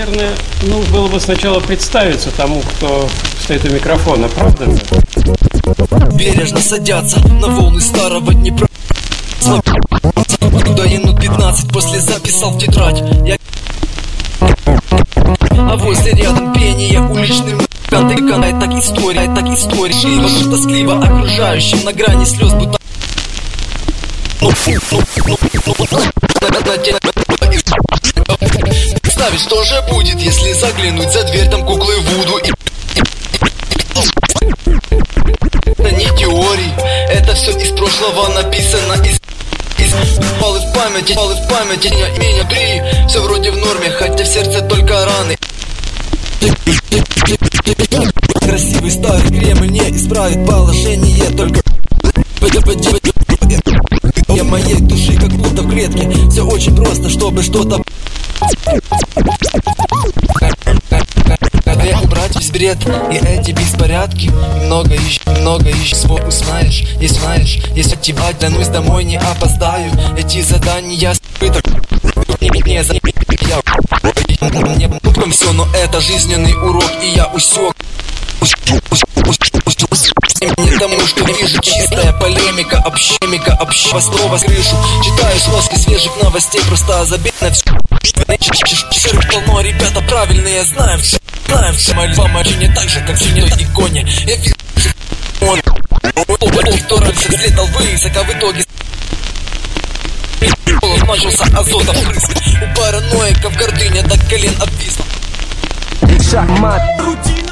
наверное, нужно было бы сначала представиться тому, кто стоит у микрофона, правда же? Бережно садятся на волны старого Днепра. Куда минут 15 после записал в тетрадь. А возле рядом пение уличным канает так история Живо, тоскливо окружающим на грани слез, будто представить, что же будет, если заглянуть за дверь, там куклы Вуду и... Это не теории, это все из прошлого написано, палы в памяти, меня три. Все вроде в норме, хотя в сердце только раны. Красивый старый Кремль не исправит положение, только я моей души как будто в клетке. Все очень просто, чтобы что-то убрать весь бред и эти беспорядки. Много ищешь, свой узнаешь. Если тебя тянусь домой, не опоздаю. Эти задания спыток не за мне все, но это жизненный урок, и я усек. Не тому, что вижу, чистая полемика, общемика, снова с крышу. Читаю сноски свежих новостей, просто забей на все. Серых полно, ребята правильные, знаем все. Мальчи не так же, как в синей иконе. Я вижу, он кто раньше взлетал высоко, в итоге начался азота впрыск. У параноиков гордыня до колен обвисла. Шахмат.